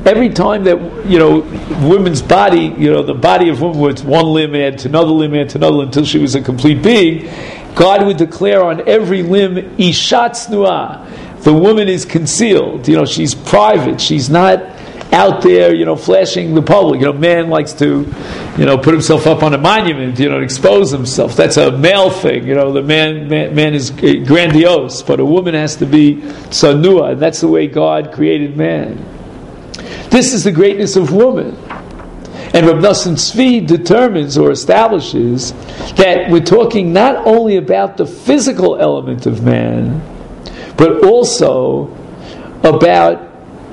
A: every time that, you know, woman's body, you know, the body of woman was one limb add to another limb add to another limb until she was a complete being, God would declare on every limb, Ishat Tznuah. The woman is concealed. You know, she's private. She's not out there, you know, flashing the public. You know, man likes to, you know, put himself up on a monument, you know, expose himself. That's a male thing. You know, the man, man, man is grandiose, but a woman has to be Tznuah, and that's the way God created man. This is the greatness of woman. And Reb Nosson Tzvi determines or establishes that we're talking not only about the physical element of man, but also about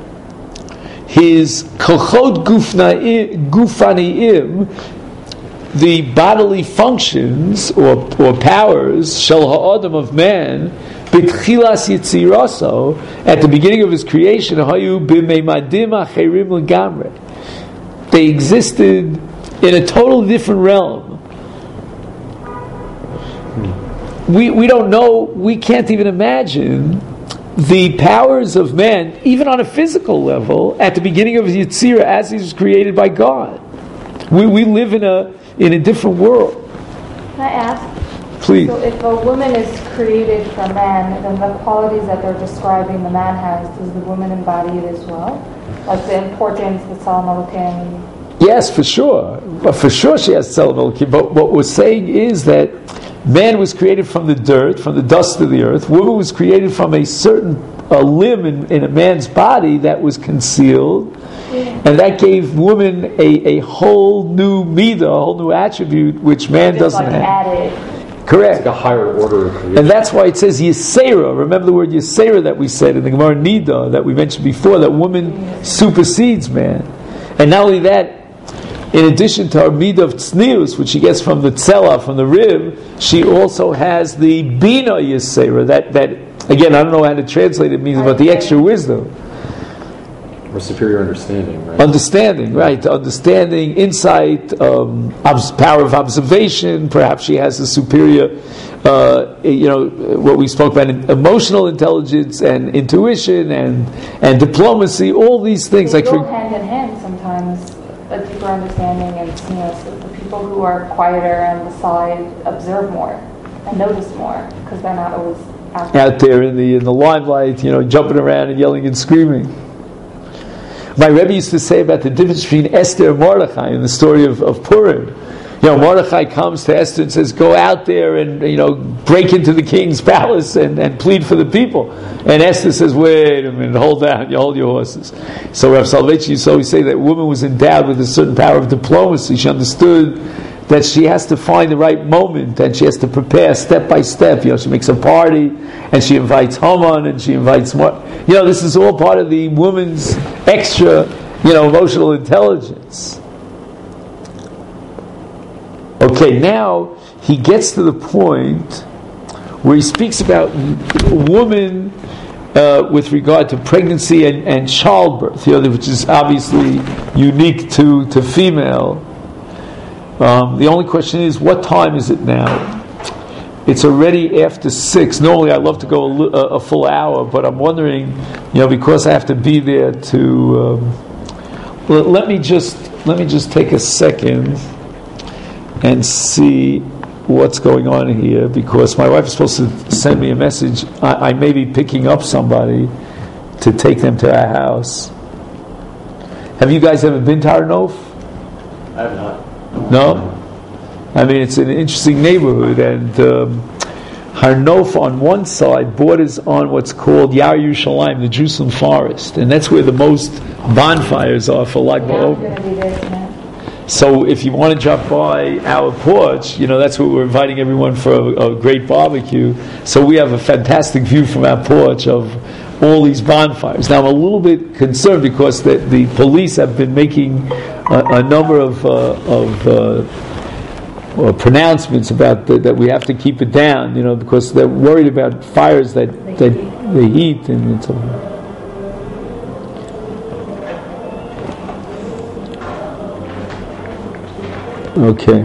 A: his kochot gufaniim, the bodily functions or, or powers, shel ha'adam of man, b'tchilas yitziraso, at the beginning of his creation, hayu b'meimadim acherim legamre. They existed in a totally different realm. We we don't know, we can't even imagine the powers of man, even on a physical level, at the beginning of Yitzira, as he was created by God. We we live in a in a different world.
C: Can I ask?
A: Please.
C: So if a woman is created from man, then the qualities that they're describing the man has, does the woman embody it as well? Like the importance, the Tzelem Elokim.
A: Yes, for sure. But for sure she has Tzelem Elokim. But what we're saying is that man was created from the dirt, from the dust of the earth. Woman was created from a certain a limb in, in a man's body that was concealed. Yeah. And that gave woman a, a whole new midah, a whole new attribute, which man
C: Just
A: doesn't
C: like
A: have.
C: Added.
A: Correct.
B: It's like a higher order of creation.
A: And that's why it says Yisera. Remember the word Yisera that we said in the Gemara Nida that we mentioned before, that woman supersedes man. And not only that, in addition to her midah of tznius, which she gets from the tzela, from the rib, she also has the bina Yisera. That, that, again, I don't know how to translate it, means about the extra wisdom.
B: Or superior understanding, right?
A: Understanding, right. Understanding, insight, um, obs- power of observation. Perhaps she has a superior, uh, you know, what we spoke about, emotional intelligence and intuition and and diplomacy, all these things.
C: They
A: like
C: go
A: for,
C: hand in hand sometimes, a deeper understanding, and you know, so the people who are quieter and the side observe more and notice more because they're not always out there.
A: out there in the in the limelight, you know, jumping around and yelling and screaming. My Rebbe used to say about the difference between Esther and Mordechai in the story of, of Purim. You know, Mordechai comes to Esther and says, go out there and, you know, break into the king's palace and, and plead for the people. And Esther says, wait a minute, hold down, you hold your horses. So Rav Soloveitchik used to always say that woman was endowed with a certain power of diplomacy. She understood that she has to find the right moment and she has to prepare step by step. You know, she makes a party and she invites Haman and she invites more. You know, this is all part of the woman's extra, you know, emotional intelligence. Okay, now he gets to the point where he speaks about woman uh, with regard to pregnancy and, and childbirth, you know, which is obviously unique to, to female. Um, the only question is, what time is it now? It's already after six. Normally, I love to go a, a full hour, but I'm wondering, you know, because I have to be there to. Um, let, let me just let me just take a second and see what's going on here, because my wife is supposed to send me a message. I, I may be picking up somebody to take them to our house. Have you guys ever been to Har Nof?
B: I have not.
A: No? I mean, it's an interesting neighborhood, and um, Har Nof on one side borders on what's called Yar Yerushalayim, the Jerusalem forest, and that's where the most bonfires are for Lag BaOmer. So if you want to drop by our porch, you know, that's where we're inviting everyone for a, a great barbecue. So we have a fantastic view from our porch of all these bonfires. Now I'm a little bit concerned because the, the police have been making a, a number of, uh, of uh, uh, pronouncements about the, that we have to keep it down, you know, because they're worried about fires that, that they heat and so on. Okay.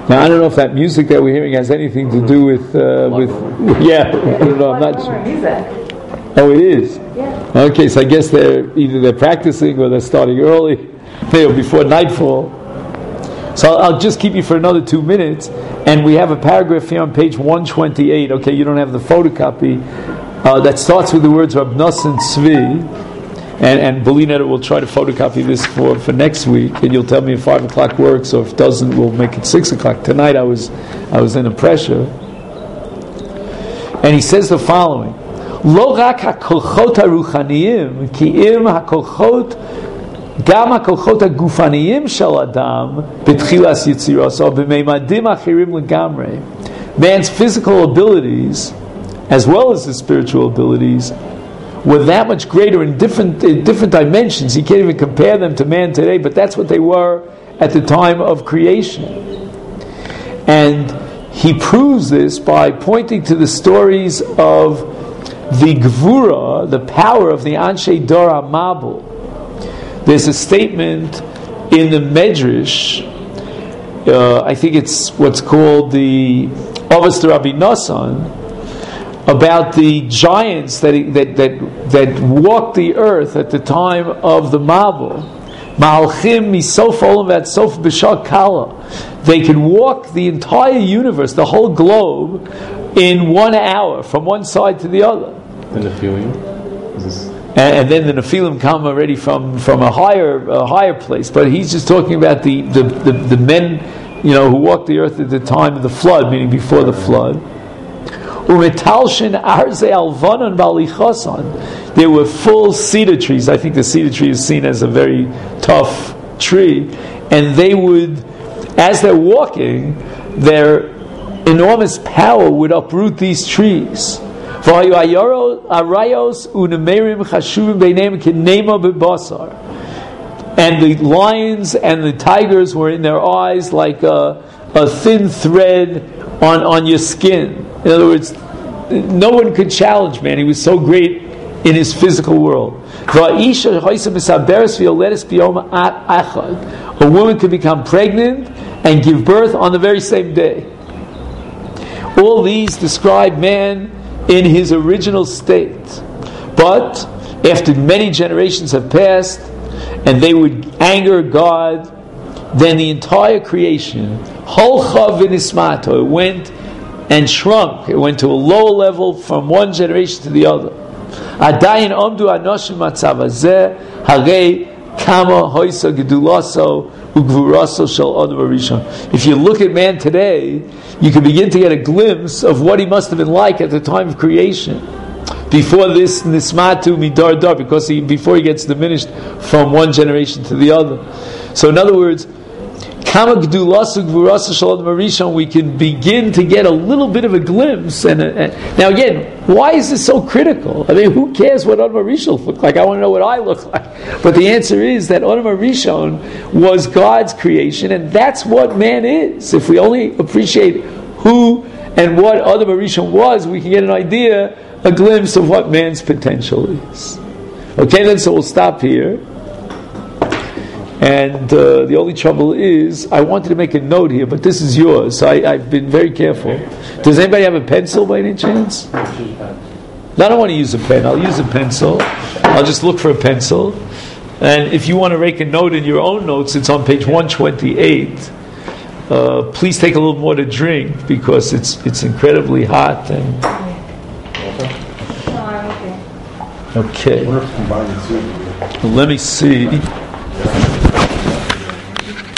A: Now I don't know if that music that we're hearing has anything to do with uh, with yeah. I don't know. I'm not sure. Oh, it is.
C: Yeah.
A: Okay, so I guess they're either they're practicing or they're starting early, you know, before nightfall. So I'll, I'll just keep you for another two minutes, and we have a paragraph here on page one twenty-eight. Okay, you don't have the photocopy uh, that starts with the words Rab Nosson Tzvi. And, and Belina will try to photocopy this for, for next week, and you'll tell me if five o'clock works, or if it doesn't, we'll make it six o'clock. Tonight I was I was in a pressure, and he says the following: Lo rak hakolchot haruchaniyim ki im hakolchot gam hakolchot hagufaniyim shel adam betchilas yitziroso b'meimadim achirim legamrei. Man's physical abilities, as well as his spiritual abilities, were that much greater in different in different dimensions. You can't even compare them to man today, but that's what they were at the time of creation. And he proves this by pointing to the stories of the Gvura, the power of the Anshe Dor HaMabul. There's a statement in the Medrash, uh, I think it's what's called the Avos Rabbi Nosson, about the giants that, that that that walked the earth at the time of the Mabul. Ma'alchim misof olam vat sof b'shah kala. They could walk the entire universe, the whole globe, in one hour from one side to the other.
B: The Nephilim. Is this?
A: And, and then the Nephilim come already from, from a higher a higher place. But he's just talking about the, the, the, the men, you know, who walked the earth at the time of the flood, meaning before the flood. There were full cedar trees. I think the cedar tree is seen as a very tough tree. And they would, as they're walking, their enormous power would uproot these trees. And the lions and the tigers were in their eyes like a, a thin thread on, on your skin. In other words, no one could challenge man. He was so great in his physical world. A woman could become pregnant and give birth on the very same day. All these describe man in his original state. But after many generations have passed and they would anger God, then the entire creation, holcha v'nismato, it went and shrunk. It went to a lower level from one generation to the other. Adayin omdu anoshim matzav hazeh harei kama hoisa gedulaso ugvuraso shel adam harishon. If you look at man today, you can begin to get a glimpse of what he must have been like at the time of creation, before this nismatu midar dar, because he, before he gets diminished from one generation to the other. So, in other words, we can begin to get a little bit of a glimpse. And, a, and now again, why is this so critical? I mean, who cares what Adam Rishon looked like? I want to know what I look like. But the answer is that Adam Rishon was God's creation, and that's what man is. If we only appreciate who and what Adam Rishon was, we can get an idea, a glimpse of what man's potential is. Okay, then, so we'll stop here. And uh, the only trouble is, I wanted to make a note here, but this is yours, so I, I've been very careful. Does anybody have a pencil by any chance? No, I don't want to use a pen. I'll use a pencil. I'll just look for a pencil. And if you want to make a note in your own notes, it's on page one twenty-eight. Uh, please take a little more to drink, because it's it's incredibly hot. And okay. Let me see.